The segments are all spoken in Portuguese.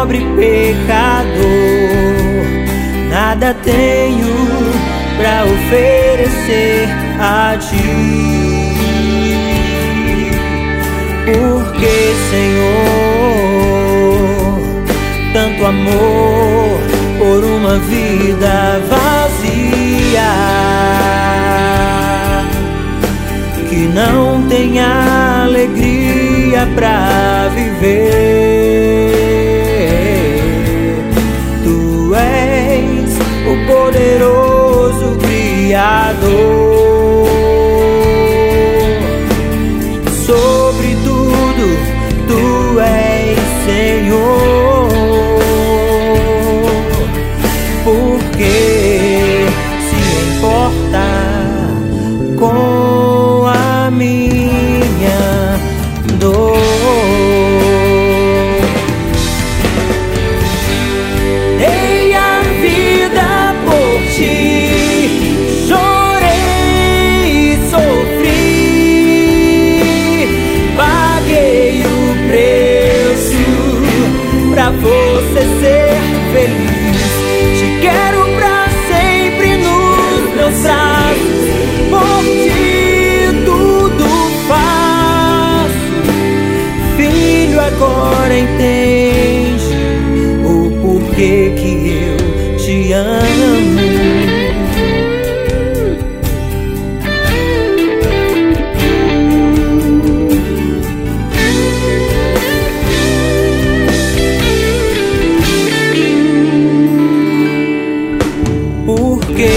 pobre pecador, nada tenho pra oferecer a ti. Porque, Senhor, tanto amor por uma vida vazia, que não tem alegria pra viver. Tu és o poderoso Criador. Sobre tudo, Tu és Senhor. Porque se importa com a minha dor. Dei a vida por ti, chorei e sofri, paguei o preço pra você ser feliz. Te quero pra sempre nos meus braços, por ti tudo faço. Filho, agora entende o porquê que eu te amo. Porque,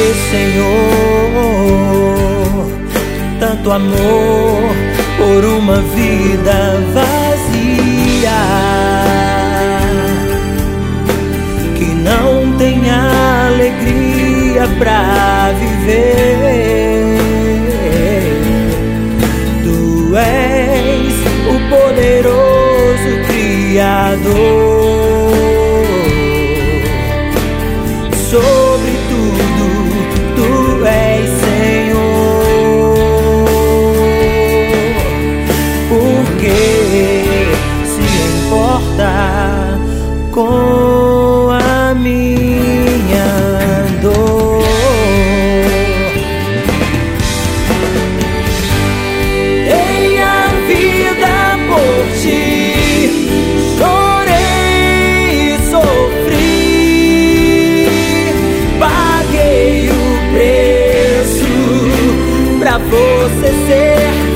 Senhor, tanto amor por uma vida vazia, que não tem alegria pra viver. Tu és o poderoso Criador. Sobre tudo, Tu és Senhor. Porque se importa com a minha dor. Dei a vida por ti, chorei e sofri, paguei o preço pra você ser